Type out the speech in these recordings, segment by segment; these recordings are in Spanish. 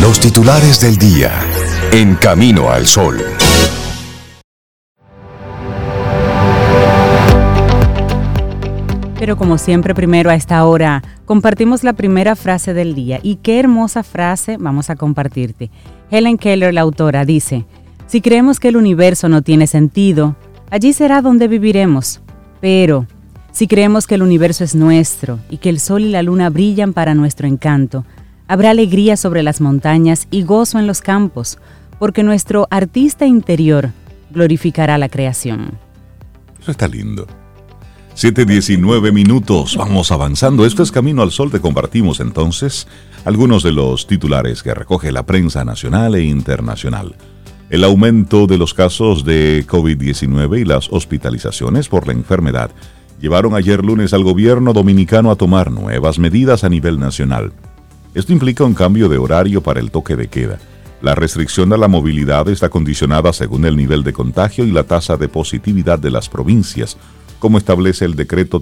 Los titulares del día en Camino al Sol. Pero como siempre, primero a esta hora compartimos la primera frase del día. Y qué hermosa frase vamos a compartirte. Helen Keller, la autora, dice: si creemos que el universo no tiene sentido, allí será donde viviremos. Pero si creemos que el universo es nuestro y que el sol y la luna brillan para nuestro encanto, habrá alegría sobre las montañas y gozo en los campos, porque nuestro artista interior glorificará la creación. Eso está lindo. 7:19 minutos, vamos avanzando. Esto es Camino al Sol. Te compartimos entonces algunos de los titulares que recoge la prensa nacional e internacional. El aumento de los casos de COVID-19 y las hospitalizaciones por la enfermedad llevaron ayer lunes al gobierno dominicano a tomar nuevas medidas a nivel nacional. Esto implica un cambio de horario para el toque de queda. La restricción a la movilidad está condicionada según el nivel de contagio y la tasa de positividad de las provincias, como establece el decreto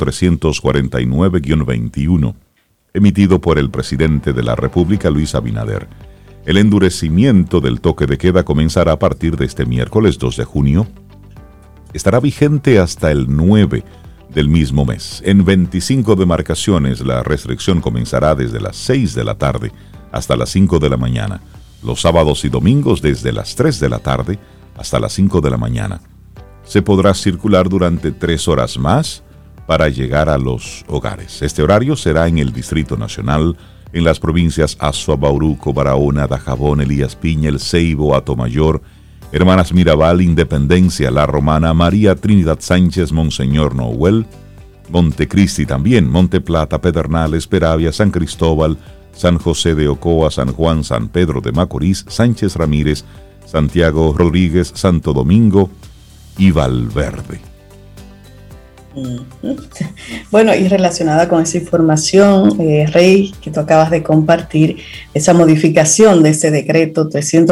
349-21, emitido por el presidente de la República, Luis Abinader. El endurecimiento del toque de queda comenzará a partir de este miércoles 2 de junio. Estará vigente hasta el 9 del mismo mes. En 25 demarcaciones, la restricción comenzará desde las 6 de la tarde hasta las 5 de la mañana. Los sábados y domingos desde las 3 de la tarde hasta las 5 de la mañana. Se podrá circular durante 3 horas más para llegar a los hogares. Este horario será en el Distrito Nacional, en las provincias Azua, Bauruco, Barahona, Dajabón, Elías Piña, El Ceibo, Atomayor, Hermanas Mirabal, Independencia, La Romana, María Trinidad Sánchez, Monseñor Noel, Montecristi también, Monte Plata, Pedernales, Peravia, San Cristóbal, San José de Ocoa, San Juan, San Pedro de Macorís, Sánchez Ramírez, Santiago Rodríguez, Santo Domingo y Valverde. Bueno, y relacionada con esa información, Rey, que tú acabas de compartir, esa modificación de este decreto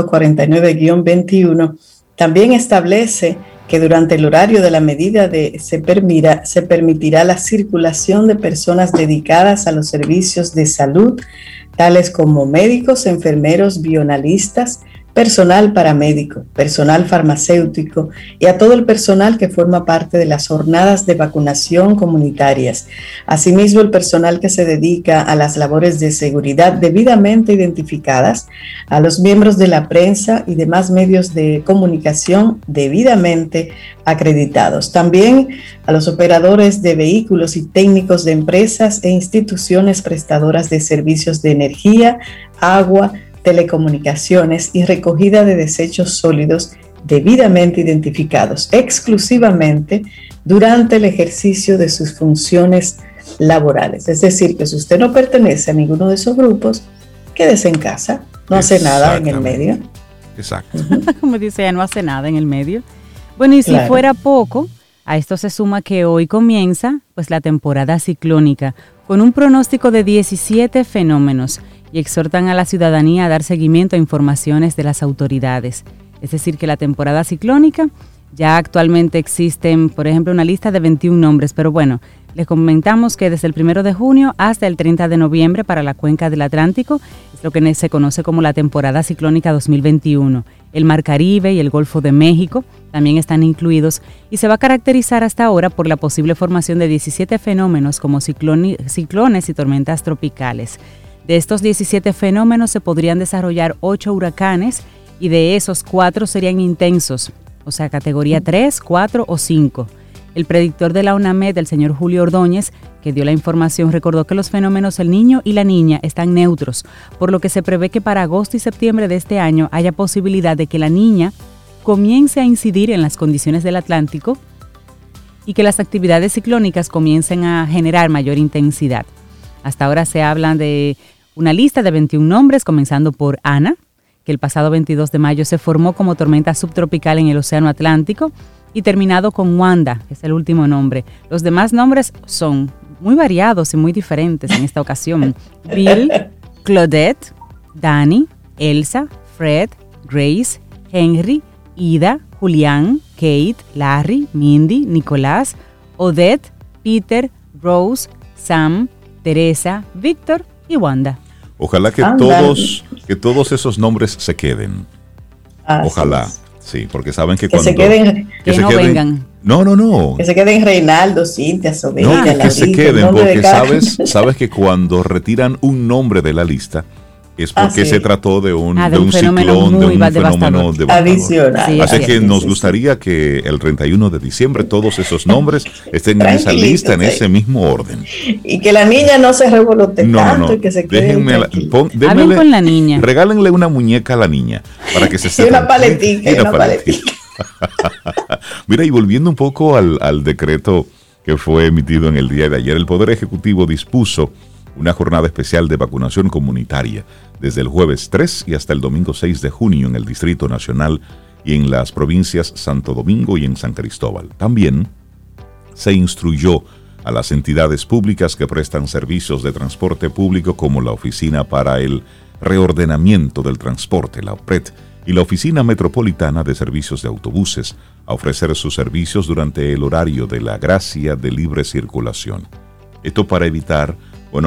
349-21 también establece que durante el horario de la medida se permitirá la circulación de personas dedicadas a los servicios de salud, tales como médicos, enfermeros, bioanalistas, personal paramédico, personal farmacéutico y a todo el personal que forma parte de las jornadas de vacunación comunitarias. Asimismo, el personal que se dedica a las labores de seguridad debidamente identificadas, a los miembros de la prensa y demás medios de comunicación debidamente acreditados. También a los operadores de vehículos y técnicos de empresas e instituciones prestadoras de servicios de energía, agua, telecomunicaciones y recogida de desechos sólidos debidamente identificados, exclusivamente durante el ejercicio de sus funciones laborales. Es decir, que si usted no pertenece a ninguno de esos grupos, quédese en casa, no hace nada en el medio. Exacto. Como dice ella, no hace nada en el medio. Bueno, y si fuera poco, a esto se suma que hoy comienza pues la temporada ciclónica, con un pronóstico de 17 fenómenos, y exhortan a la ciudadanía a dar seguimiento a informaciones de las autoridades. Es decir, que la temporada ciclónica, ya actualmente existen, por ejemplo, una lista de 21 nombres, pero bueno, les comentamos que desde el 1 de junio hasta el 30 de noviembre para la cuenca del Atlántico es lo que se conoce como la temporada ciclónica 2021. El Mar Caribe y el Golfo de México también están incluidos y se va a caracterizar hasta ahora por la posible formación de 17 fenómenos como ciclones y tormentas tropicales. De estos 17 fenómenos se podrían desarrollar 8 huracanes y de esos 4 serían intensos, o sea, categoría 3, 4 o 5. El predictor de la UNAMED, el señor Julio Ordóñez, que dio la información, recordó que los fenómenos El Niño y La Niña están neutros, por lo que se prevé que para agosto y septiembre de este año haya posibilidad de que La Niña comience a incidir en las condiciones del Atlántico y que las actividades ciclónicas comiencen a generar mayor intensidad. Hasta ahora se habla de una lista de 21 nombres, comenzando por Ana, que el pasado 22 de mayo se formó como tormenta subtropical en el Océano Atlántico, y terminado con Wanda, que es el último nombre. Los demás nombres son muy variados y muy diferentes en esta ocasión. Bill, Claudette, Danny, Elsa, Fred, Grace, Henry, Ida, Julián, Kate, Larry, Mindy, Nicolás, Odette, Peter, Rose, Sam, Teresa, Víctor y Wanda. Ojalá que todos esos nombres se queden. Ojalá. Sí, porque saben que cuando... Que no vengan. No. Que se queden Reinaldo, Cintia, Sobeida, que se queden, porque sabes que cuando retiran un nombre de la lista es porque se trató de un ciclón, de un fenómeno devastador. Adicional. Sí, así que nos gustaría que el 31 de diciembre todos esos nombres estén en esa lista, en ese mismo orden. Y que la niña no se revolote tanto y que se quede hablen con la niña. Regálenle una muñeca a la niña para que se sepa. Y una paletica. Mira, y volviendo un poco al decreto que fue emitido en el día de ayer, el Poder Ejecutivo dispuso una jornada especial de vacunación comunitaria desde el jueves 3 y hasta el domingo 6 de junio en el Distrito Nacional y en las provincias Santo Domingo y en San Cristóbal. También se instruyó a las entidades públicas que prestan servicios de transporte público como la Oficina para el Reordenamiento del Transporte, la OPRET, y la Oficina Metropolitana de Servicios de Autobuses a ofrecer sus servicios durante el horario de la gracia de libre circulación. Esto para evitar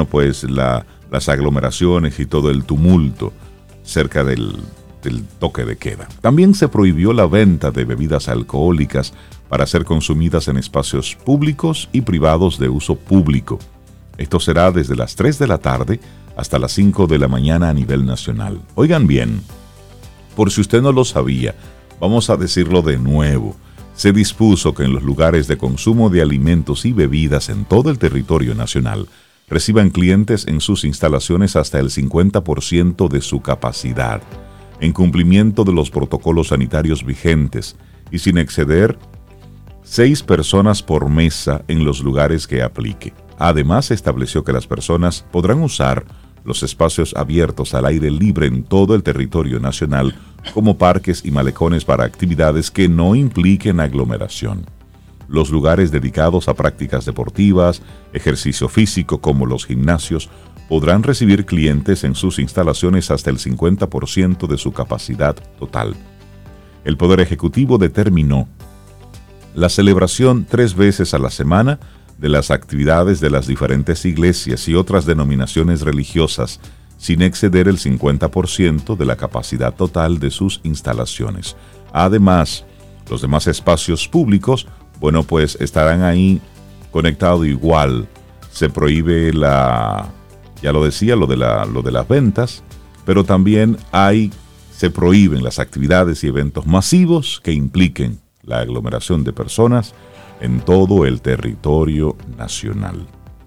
las aglomeraciones y todo el tumulto cerca del toque de queda. También se prohibió la venta de bebidas alcohólicas para ser consumidas en espacios públicos y privados de uso público. Esto será desde las 3 de la tarde hasta las 5 de la mañana a nivel nacional. Oigan bien, por si usted no lo sabía, vamos a decirlo de nuevo. Se dispuso que en los lugares de consumo de alimentos y bebidas en todo el territorio nacional reciban clientes en sus instalaciones hasta el 50% de su capacidad, en cumplimiento de los protocolos sanitarios vigentes y sin exceder 6 personas por mesa en los lugares que aplique. Además, estableció que las personas podrán usar los espacios abiertos al aire libre en todo el territorio nacional como parques y malecones para actividades que no impliquen aglomeración. Los lugares dedicados a prácticas deportivas, ejercicio físico como los gimnasios, podrán recibir clientes en sus instalaciones hasta el 50% de su capacidad total. El Poder Ejecutivo determinó la celebración 3 veces a la semana de las actividades de las diferentes iglesias y otras denominaciones religiosas, sin exceder el 50% de la capacidad total de sus instalaciones. Además, los demás espacios públicos estarán ahí conectados igual. Se prohíbe ya lo decía, lo de las ventas, pero también se prohíben las actividades y eventos masivos que impliquen la aglomeración de personas en todo el territorio nacional.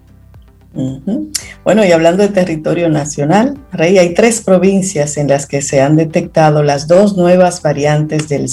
Bueno, y hablando de territorio nacional, Rey, hay 3 provincias en las que se han detectado las 2 nuevas variantes del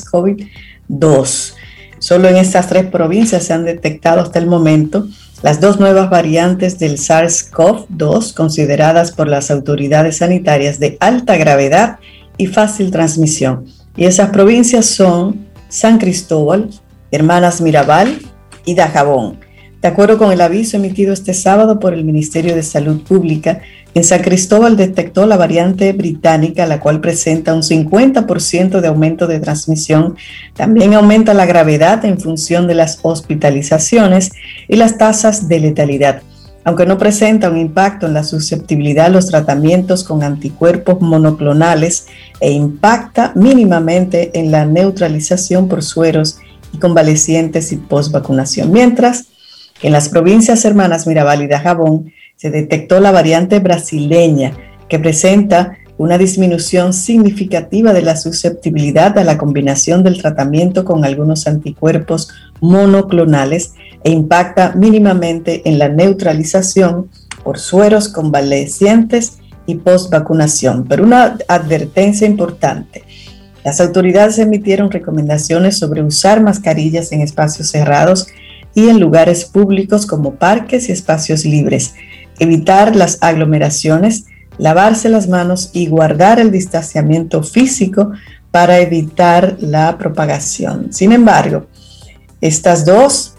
SARS-CoV-2. Solo en estas 3 provincias se han detectado hasta el momento las 2 nuevas variantes del SARS-CoV-2 consideradas por las autoridades sanitarias de alta gravedad y fácil transmisión. Y esas provincias son San Cristóbal, Hermanas Mirabal y Dajabón. De acuerdo con el aviso emitido este sábado por el Ministerio de Salud Pública, en San Cristóbal detectó la variante británica, la cual presenta un 50% de aumento de transmisión. También aumenta la gravedad en función de las hospitalizaciones y las tasas de letalidad. Aunque no presenta un impacto en la susceptibilidad a los tratamientos con anticuerpos monoclonales e impacta mínimamente en la neutralización por sueros y convalecientes y postvacunación. Mientras que en las provincias Hermanas Mirabal y Dajabón se detectó la variante brasileña, que presenta una disminución significativa de la susceptibilidad a la combinación del tratamiento con algunos anticuerpos monoclonales e impacta mínimamente en la neutralización por sueros convalecientes y postvacunación. Pero una advertencia importante: las autoridades emitieron recomendaciones sobre usar mascarillas en espacios cerrados y en lugares públicos como parques y espacios libres, evitar las aglomeraciones, lavarse las manos y guardar el distanciamiento físico para evitar la propagación. Sin embargo, estas dos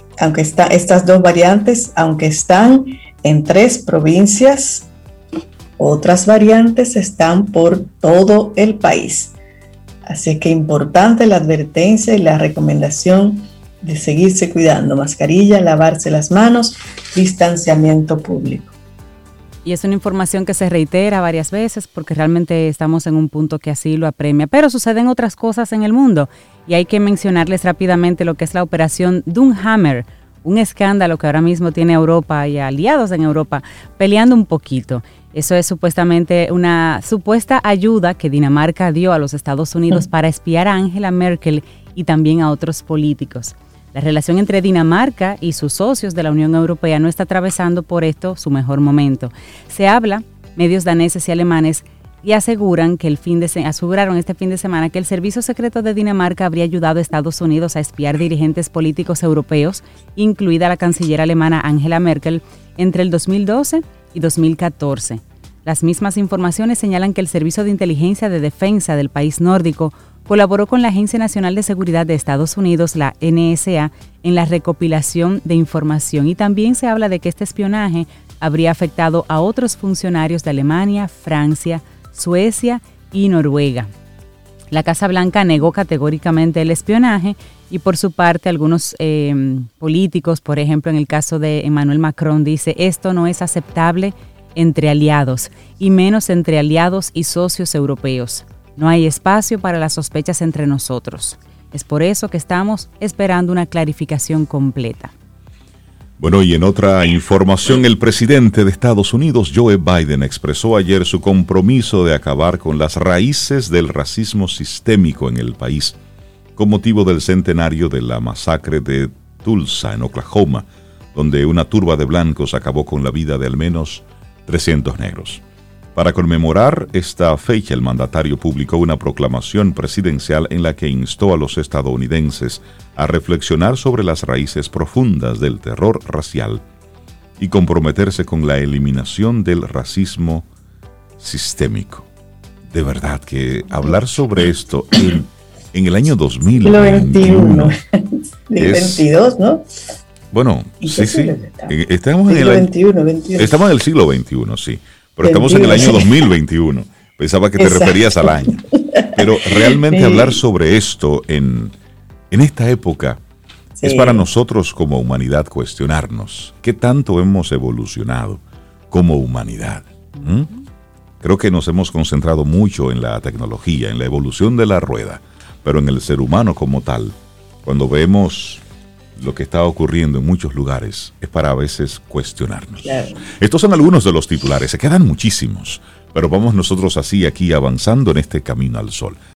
variantes, aunque están en 3 provincias, otras variantes están por todo el país. Así que importante la advertencia y la recomendación de seguirse cuidando: mascarilla, lavarse las manos, distanciamiento público. Y es una información que se reitera varias veces porque realmente estamos en un punto que así lo apremia. Pero suceden otras cosas en el mundo y hay que mencionarles rápidamente lo que es la operación Doomhammer, un escándalo que ahora mismo tiene a Europa y a aliados en Europa peleando un poquito. Eso es supuestamente una supuesta ayuda que Dinamarca dio a los Estados Unidos para espiar a Angela Merkel y también a otros políticos. La relación entre Dinamarca y sus socios de la Unión Europea no está atravesando por esto su mejor momento. Se habla, medios daneses y alemanes, y aseguran que aseguraron este fin de semana que el Servicio Secreto de Dinamarca habría ayudado a Estados Unidos a espiar dirigentes políticos europeos, incluida la canciller alemana Angela Merkel, entre el 2012 y 2014. Las mismas informaciones señalan que el Servicio de Inteligencia de Defensa del país nórdico colaboró con la Agencia Nacional de Seguridad de Estados Unidos, la NSA, en la recopilación de información. Y también se habla de que este espionaje habría afectado a otros funcionarios de Alemania, Francia, Suecia y Noruega. La Casa Blanca negó categóricamente el espionaje y por su parte algunos políticos, por ejemplo en el caso de Emmanuel Macron, dice esto no es aceptable entre aliados y menos entre aliados y socios europeos. No hay espacio para las sospechas entre nosotros. Es por eso que estamos esperando una clarificación completa. Bueno, y en otra información, el presidente de Estados Unidos, Joe Biden, expresó ayer su compromiso de acabar con las raíces del racismo sistémico en el país, con motivo del centenario de la masacre de Tulsa, en Oklahoma, donde una turba de blancos acabó con la vida de al menos 300 negros. Para conmemorar esta fecha, el mandatario publicó una proclamación presidencial en la que instó a los estadounidenses a reflexionar sobre las raíces profundas del terror racial y comprometerse con la eliminación del racismo sistémico. De verdad que hablar sobre esto en el año 2021 es 22, ¿no? Bueno, sí. Estamos en estamos en el siglo XXI, sí. Pero estamos en el año 2021. Pensaba que te referías al año. Pero realmente hablar sobre esto en esta época es para nosotros como humanidad cuestionarnos qué tanto hemos evolucionado como humanidad. Creo que nos hemos concentrado mucho en la tecnología, en la evolución de la rueda, pero en el ser humano como tal, cuando vemos lo que está ocurriendo en muchos lugares, es para a veces cuestionarnos. Claro. Estos son algunos de los titulares, se quedan muchísimos, pero vamos nosotros así aquí avanzando en este camino al sol.